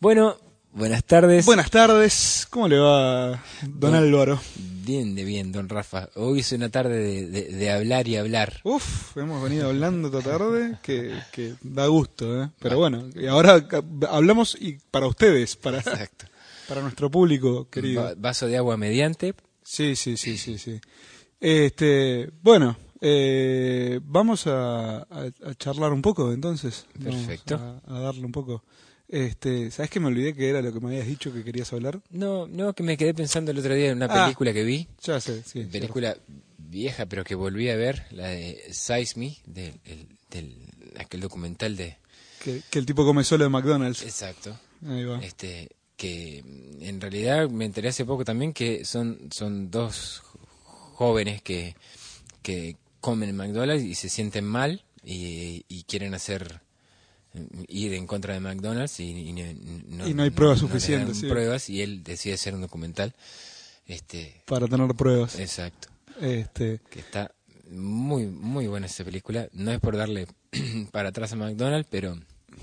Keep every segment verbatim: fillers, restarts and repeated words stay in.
Bueno, buenas tardes. Buenas tardes, ¿cómo le va, don Álvaro? Bien, de bien, don Rafa. Hoy es una tarde de, de, de hablar y hablar. Uf, hemos venido hablando esta tarde, que, que da gusto, ¿eh? Pero bueno, y ahora hablamos y para ustedes, para, Exacto. para nuestro público querido. Va- vaso de agua mediante. Sí, sí, sí, sí, sí. Este, bueno, eh, vamos a, a, a charlar un poco, entonces. Vamos Perfecto. A, a darle un poco. Este, ¿sabes que me olvidé que era lo que me habías dicho que querías hablar? No, no, que me quedé pensando el otro día en una Ah. película que vi. Ya sé, sí. Película vieja, pero que volví a ver, la de Size Me, de, el- del, aquel documental de... Que, que el tipo come solo de McDonald's. Exacto. Ahí va. Este, que mm, en realidad me enteré hace poco también que son, son dos jóvenes que, que comen en McDonald's y se sienten mal y, y quieren hacer ir en contra de McDonald's y, y no, Y no hay pruebas le dan suficientes, sí. pruebas y él decide hacer un documental. Este, Para tener pruebas. exacto. Este, Que está muy muy buena esa película. No es por darle para atrás a McDonald's, pero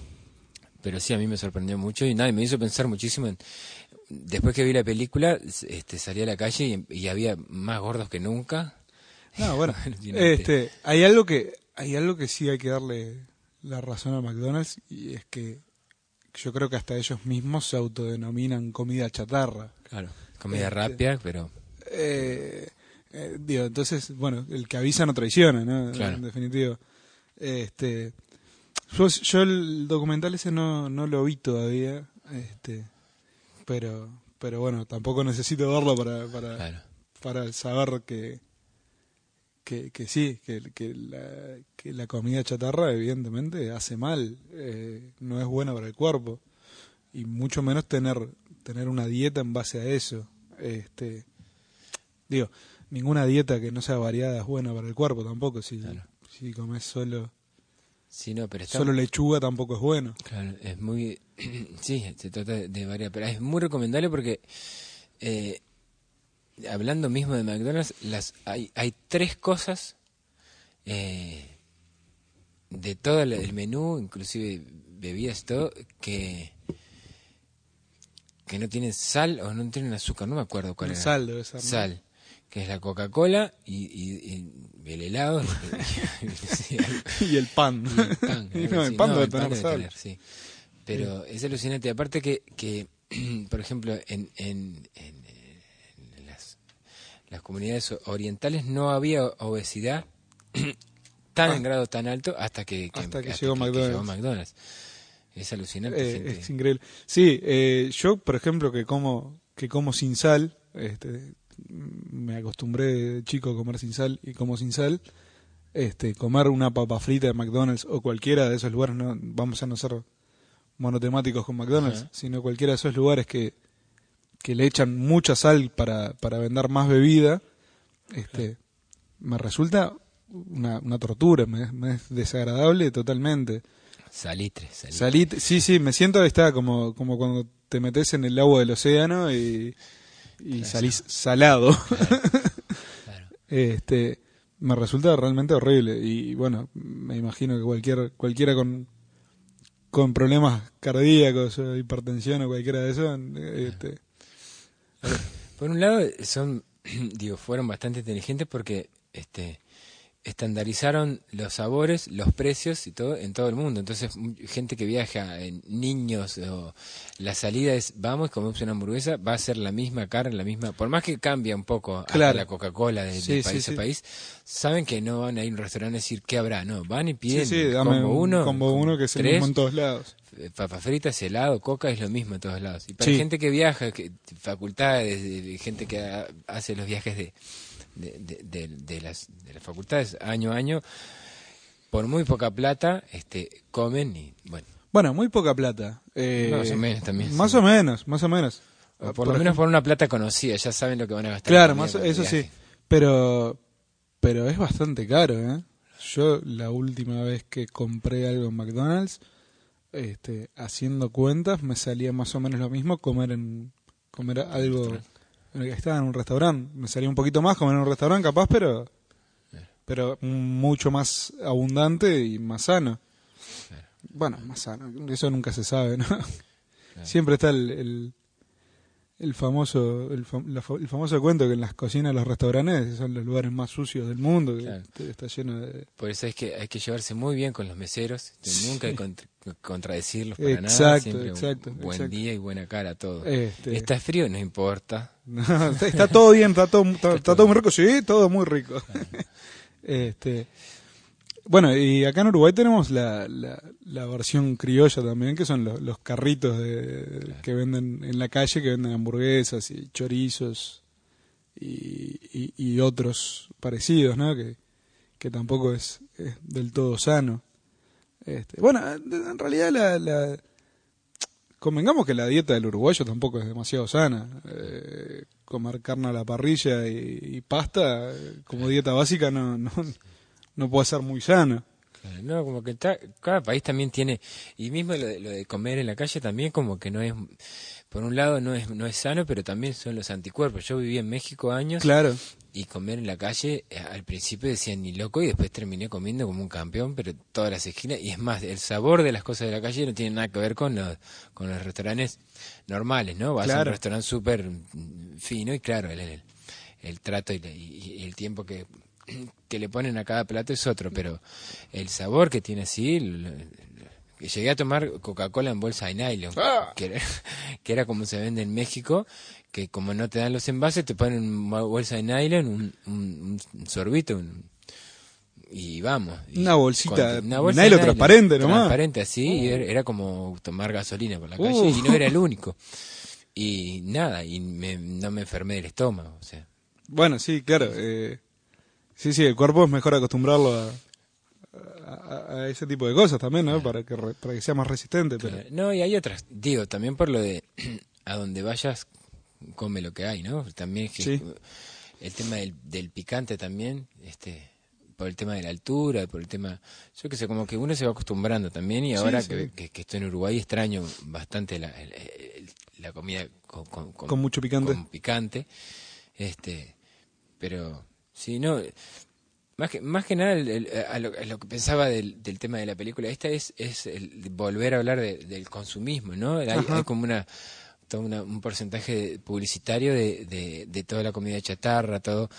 pero sí a mí me sorprendió mucho y nada, y me hizo pensar muchísimo en, después que vi la película, este salí a la calle y, y había más gordos que nunca. no, bueno, Alucinante. este, hay algo que hay algo que sí hay que darle la razón a McDonald's y es que yo creo que hasta ellos mismos se autodenominan comida chatarra. Claro, comida Este, rápida, pero Eh, eh, digo, entonces, bueno, el que avisa no traiciona, ¿no? Claro. En definitiva. Este, yo, yo el documental ese no, no lo vi todavía, este, pero, pero bueno, tampoco necesito verlo para, para, claro. para saber que, que, que sí, que, que, la, que la comida chatarra evidentemente hace mal, eh, no es buena para el cuerpo y mucho menos tener tener una dieta en base a eso. Este, digo, ninguna dieta que no sea variada es buena para el cuerpo tampoco. Si, Claro. si comes solo Sí, no, pero está solo lechuga tampoco es bueno. claro, es muy sí, se trata de, de variar, pero es muy recomendable porque eh, hablando mismo de McDonald's, las hay hay tres cosas eh, de todo el, el menú, inclusive bebidas, todo, que que no tienen sal o no tienen azúcar, no me acuerdo cuál El era. sal debe ser, ¿no? Sal, que es la Coca-Cola y, y, y el helado y, Y el pan. y el pan. Y algo no, así. el pan No, debe el pan tener debe sal. tener, sí. Pero es alucinante. Aparte que, que por ejemplo, en, en, en, en las, las comunidades orientales no había obesidad tan Ah. en grado tan alto hasta que, que- Hasta que llegó McDonald's. llegó McDonald's. Es alucinante. Eh, gente. es increíble. Sí, eh, yo, por ejemplo, que como que como sin sal, este, me acostumbré de chico a comer sin sal y como sin sal, este, comer una papa frita de McDonald's o cualquiera de esos lugares, no vamos a no ser monotemáticos con McDonald's, Ajá. sino cualquiera de esos lugares que, que le echan mucha sal para, para vender más bebida, este, me resulta una, una tortura, me, me es desagradable totalmente. Salitre, salitre. Salit, sí, sí, me siento está como, como cuando te metes en el agua del océano y, y Claro. salís salado. Claro, claro. Este, me resulta realmente horrible y bueno, me imagino que cualquier cualquiera con con problemas cardíacos o hipertensión o cualquiera de eso, este, Por un lado, son, digo, fueron bastante inteligentes porque este estandarizaron los sabores, los precios y todo en todo el mundo. Entonces, m- gente que viaja, en niños, o la salida es, vamos y comemos una hamburguesa, va a ser la misma carne, la misma, por más que cambia un poco hasta Claro. la Coca-Cola de, Sí, de sí, país sí. a país, saben que no van a ir a un restaurante a decir qué habrá, no, van y sí, piden sí, dame combo un uno, combo uno que es el tres, mismo en todos lados. eh, papas fritas, helado, coca, es lo mismo en todos lados. Y para Sí. gente que viaja, que facultades, de- de gente que ha- hace los viajes de, de, de, de- de las, de las facultades año a año, por muy poca plata, este, comen y, bueno, Bueno, muy poca plata. Eh, Más o menos también, Más sí. o menos, más o menos. o por, Por lo menos ejemplo- por una plata conocida, ya saben lo que van a gastar. Claro, en comida más, cuando eso sí, viajen. pero pero es bastante caro, ¿eh? Yo la última vez que compré algo en McDonald's, este, haciendo cuentas, me salía más o menos lo mismo comer en comer algo en el que estaba en un restaurante. Me salía un poquito más comer en un restaurante, capaz, pero pero mucho más abundante y más sano. Claro. Bueno, más sano, eso nunca se sabe, ¿no? Claro. Siempre está el, el, el famoso el, fam, la, el famoso cuento que en las cocinas de los restaurantes son los lugares más sucios del mundo, que Claro. está lleno de... Por eso es que hay que llevarse muy bien con los meseros, Sí. nunca contra, contradecirlos para Exacto, nada, siempre exacto, un buen exacto. día y buena cara a todo. Este... Está frío, no importa. No, está, está todo bien, está todo, está, está todo muy rico, sí, todo muy rico. Claro. este, bueno, y acá en Uruguay tenemos la, la, la versión criolla también, que son los, los carritos de, Claro. que venden en la calle, que venden hamburguesas y chorizos y, y, y otros parecidos, ¿no? Que, que tampoco es, es del todo sano. Este, bueno, en realidad la, la convengamos que la dieta del uruguayo tampoco es demasiado sana. Eh, comer carne a la parrilla y, y pasta eh, como dieta básica no, no, no puede ser muy sano. Claro, no, como que ta- cada país también tiene, y mismo lo de, lo de comer en la calle también como que no es, por un lado no es no es sano, pero también son los anticuerpos. Yo viví en México años Claro, y comer en la calle, eh, al principio decían ni loco y después terminé comiendo como un campeón, pero todas las esquinas, y es más, el sabor de las cosas de la calle no tiene nada que ver con los, con los restaurantes normales, ¿no? Vas a un claro. restaurante súper mm, fino y claro, el, el, el trato y, la- y- y el tiempo que que le ponen a cada plato es otro, pero el sabor que tiene así, el- el- el- llegué a tomar Coca-Cola en bolsa de nylon, ¡Ah! que era, que era como se vende en México, que como no te dan los envases, te ponen una bolsa de nylon, un, un, un sorbito, un- y vamos. Y Una bolsita, con- una bolsa nylon de transparente nomás. Transparente así, y era, era como tomar gasolina por la calle, Uh. y no era el único. Y nada, y me- no me enfermé del estómago, o sea. Bueno, sí, claro. Eh, sí, sí, el cuerpo es mejor acostumbrarlo a, a, a ese tipo de cosas también, ¿no? Para que, re- para que sea más resistente. Pero... Claro. No, y hay otras, digo, también por lo de a donde vayas, come lo que hay, ¿no? También es que Sí. el tema del, del picante también, este, por el tema de la altura, por el tema, yo que sé, como que uno se va acostumbrando también y Sí, ahora sí. que, que, que estoy en Uruguay extraño bastante la, el- el- la comida con, con, con- Con mucho picante. con picante, este, pero sí, no, más que, más que nada, el- el- a, lo, a lo que pensaba del, del tema de la película esta es, es el volver a hablar de- del consumismo, ¿no? Hay, Ajá. hay como una, todo una- un porcentaje publicitario de, de, de toda la comida chatarra, todo,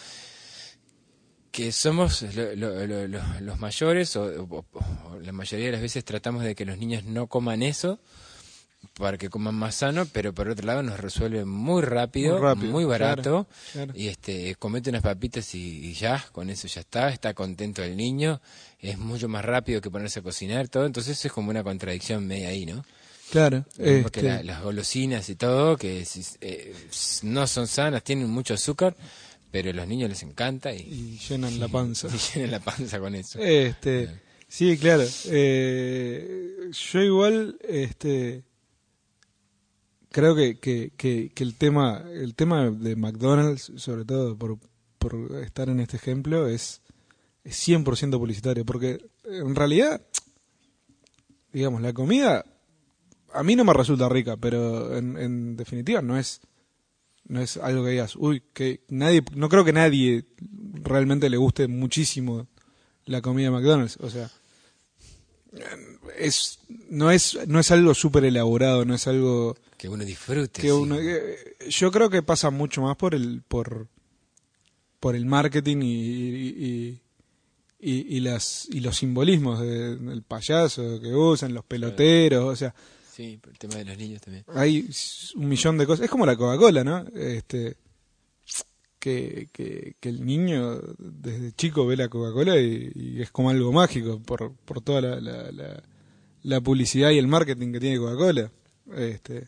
que somos lo- lo- lo- lo- los mayores, o, o- o la mayoría de las veces tratamos de que los niños no coman eso, para que coman más sano, pero por otro lado nos resuelve muy rápido, Muy rápido, muy barato, claro, claro. y este comete unas papitas y, y ya, con eso ya está, está contento el niño, es mucho más rápido que ponerse a cocinar, todo, entonces es como una contradicción media ahí, ¿no? Claro. Porque Este, la- las golosinas y todo, que si- eh, no son sanas, tienen mucho azúcar, pero a los niños les encanta y, y llenan la panza. y llenan la panza con eso. Este, Claro. sí, claro. Eh, yo igual, este, creo que, que, que, que el tema, el tema de McDonald's, sobre todo por, por estar en este ejemplo, es, es cien por ciento publicitario, porque en realidad, digamos, la comida a mí no me resulta rica, pero en, en definitiva no es no es algo que digas, uy, que nadie, no creo que nadie realmente le guste muchísimo la comida de McDonald's, o sea, es no es no es algo súper elaborado, no es algo Que uno disfrute. que sí. uno que- yo creo que pasa mucho más por el por por el marketing y y, y, y- y las y los simbolismos de- del payaso que usan, los peloteros, o sea, Sí, por el tema de los niños también. hay un millón de cosas. Es como la Coca-Cola, ¿no? Este, que, que, que el niño desde chico ve la Coca-Cola y, y es como algo mágico por, por toda la, la, la, la publicidad y el marketing que tiene Coca-Cola. Este,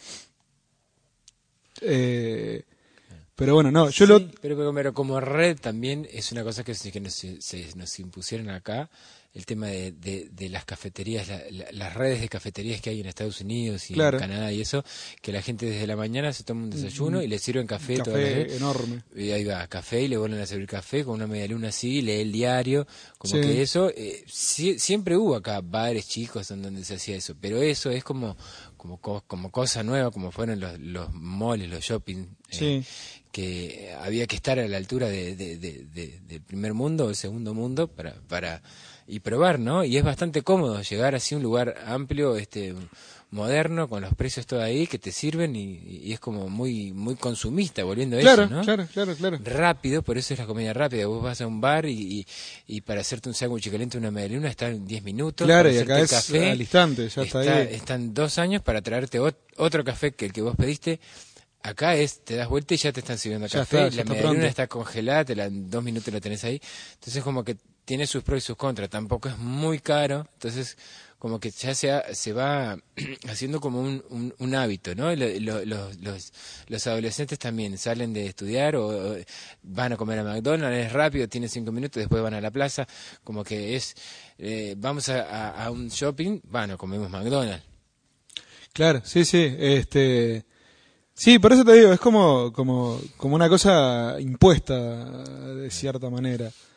eh, pero bueno, no, yo Sí, lo... pero, pero, pero como red también es una cosa que, se- que nos, se, nos impusieron acá, el tema de, de, de las cafeterías, la- la- las redes de cafeterías que hay en Estados Unidos y Claro. en Canadá y eso, que la gente desde la mañana se toma un desayuno y le sirven café, toda la Café vez. enorme. Y ahí va, café, y le vuelven a servir café con una media luna así, lee el diario, como Sí. que eso, eh, sí- siempre hubo acá bares chicos en donde se hacía eso, pero eso es como como co- como cosa nueva, como fueron los, los malls, los shopping, eh, Sí. que había que estar a la altura de, de- de- de- del primer mundo o el segundo mundo para para y probar, ¿no? Y es bastante cómodo llegar así a un lugar amplio, este un, moderno, con los precios todo ahí, que te sirven y, y es como muy muy consumista, volviendo a Claro, eso, ¿no? claro, claro, claro. Rápido, por eso es la comida rápida. Vos vas a un bar y, y, y para hacerte un sándwich caliente, una media luna, está en diez minutos. Claro, para y acá es hacerte café, al instante, ya está, está- ahí. están dos años para traerte ot- otro café que el que vos pediste. Acá es, te das vuelta y ya te están sirviendo Ya café. está, ya la está media luna pronto. está congelada, te la, en dos minutos la tenés ahí. Entonces como que tiene sus pros y sus contras. Tampoco es muy caro. Entonces como que ya se, ha- se va haciendo como un, un, un hábito, ¿no? Lo- lo- los, los, los adolescentes también salen de estudiar o, o van a comer a McDonald's, es rápido, tienen cinco minutos, después van a la plaza. Como que es, eh, vamos a, a, a un shopping, bueno, comemos McDonald's. Claro, sí, sí, este... Sí, por eso te digo, es como, como, como una cosa impuesta de cierta manera.